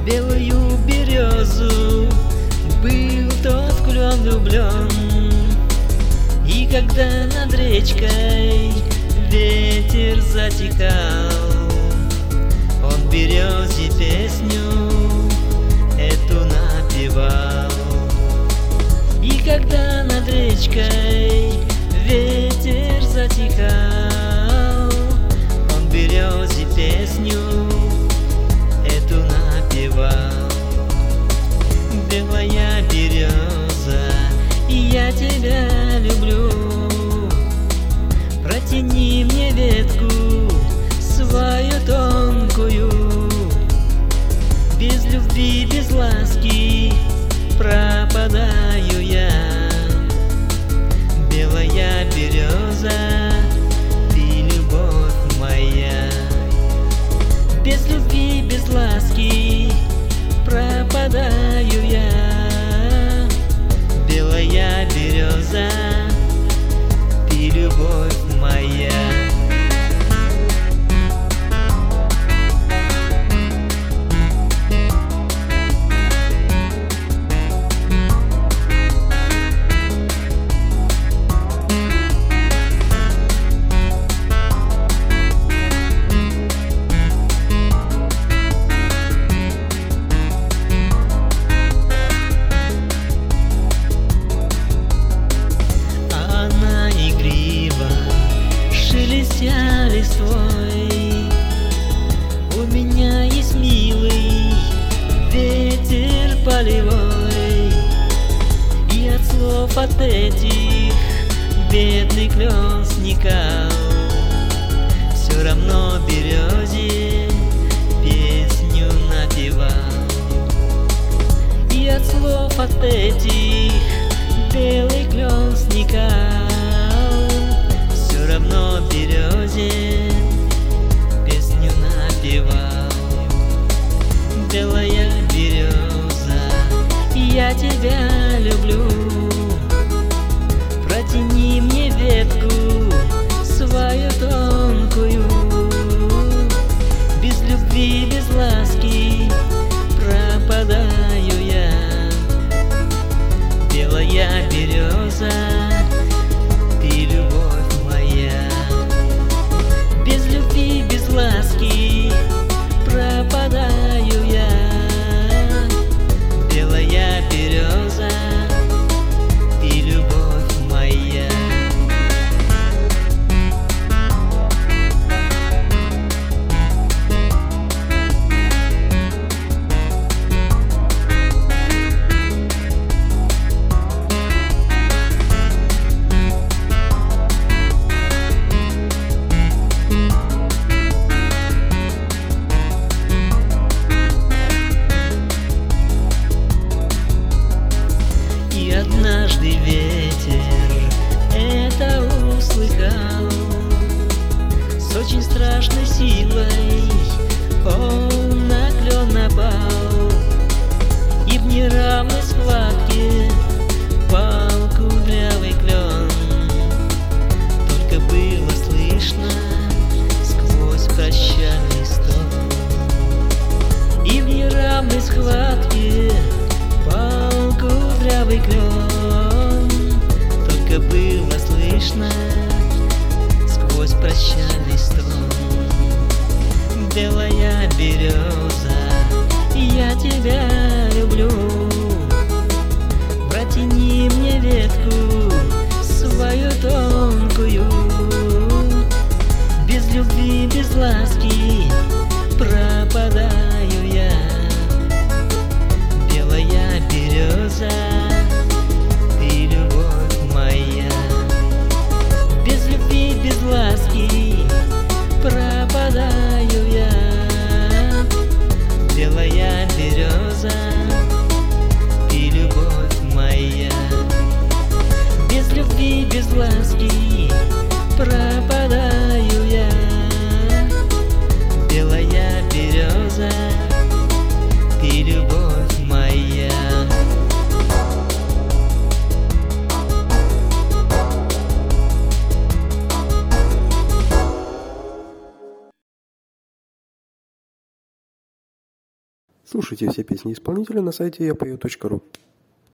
белую березу был тот клен влюблен. И когда над речкой ветер затихал, он березе песню эту напевал. И когда над речкой ветер затихал, он березе песню эту напевал. Белая береза, я тебя люблю, протяни мне ветку свою тонкую. Без любви, без ласки пропадаю я. Белая береза, ты любовь моя. Без любви, без ласки пропадаю я. Белая береза, ты любовь моя. Шелестя листвой, у меня есть милый ветер полевой, и от слов от этих бедный клен сникал. Все равно березе песню напевал. И от слов от этих белый клен сникал. Все равно березе песню напевал. Белая береза, я тебя люблю, протяни мне ветку свою тонкую. Без любви, без ласки пропадаю я. Белая береза, ты любовь моя. Без любви, без ласки пропадаю я. Белая береза, ты любовь моя. Однажды ветер это услыхал, с очень страшной силой он на клен напал, и в неравной схватке пал кудрявый клен. Только было слышно сквозь прощальный стон. И в неравной схватке пал кудрявый клен. Только было слышно сквозь прощальный стон. Белая береза, я тебя люблю, протяни мне ветку свою тонкую. Без любви, без ласки пропадаю я. Белая береза, ты любовь моя. Без любви, без ласки пропадаю я. Белая береза, Слушайте все песни исполнителя на сайте yapeo.ru.